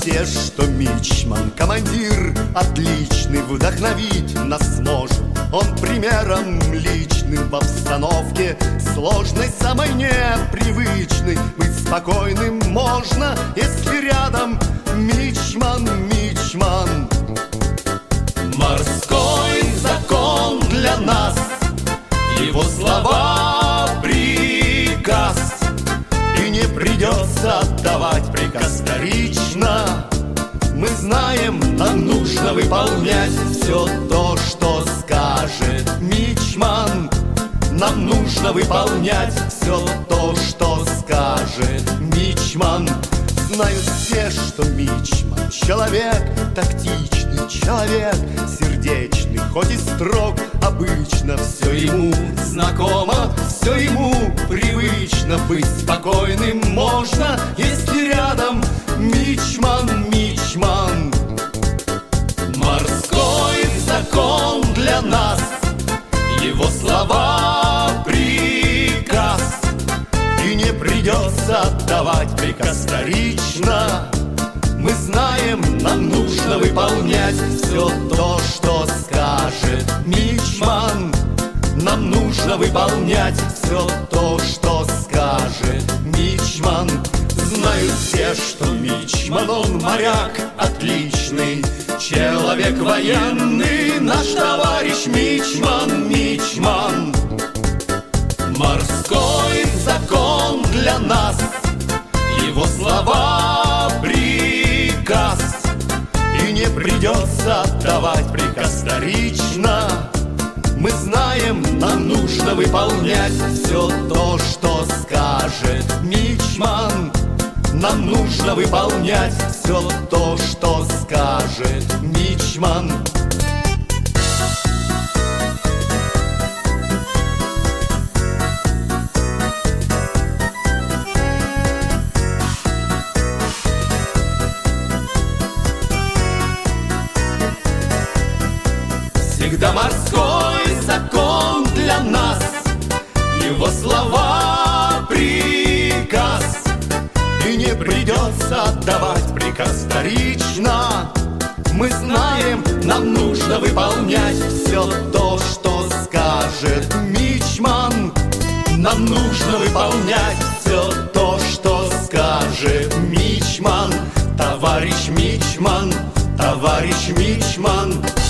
все, что мичман, командир отличный, вдохновить нас может. Он примером личным в обстановке сложной, самой непривычной. Быть спокойным можно, если рядом мичман, мичман. Морской закон для нас, его слова приказ, и не придется отдавать приказ вторично. Мы знаем, нам нужно выполнять все то, что скажет мичман. Нам нужно выполнять все то, что скажет мичман. Знают все, что мичман человек тактичный, человек сердечный, хоть и строг обычно. Все ему знакомо, все ему привычно. Быть спокойным можно, если рядом мичман, мичман. Морской закон для нас, его слова приказ, и не придется отдавать приказ вторично. Мы знаем, нам нужно выполнять все то, что скажет мичман. Нам нужно выполнять все то, что скажет мичман. Знают все, что мичман, он моряк отличный, человек военный, наш товарищ мичман, мичман. Морской закон для нас, его слова приказ, и не придется отдавать приказ вторично. Мы знаем, нам нужно выполнять все то, что скажет мичман. Нам нужно выполнять все то, что скажет мичман. Всегда морской закон для нас, его слова приказ, и не придется отдавать приказ вторично. Мы знаем, нам нужно выполнять все то, что скажет мичман. Нам нужно выполнять все то, что скажет мичман. Товарищ мичман, товарищ мичман.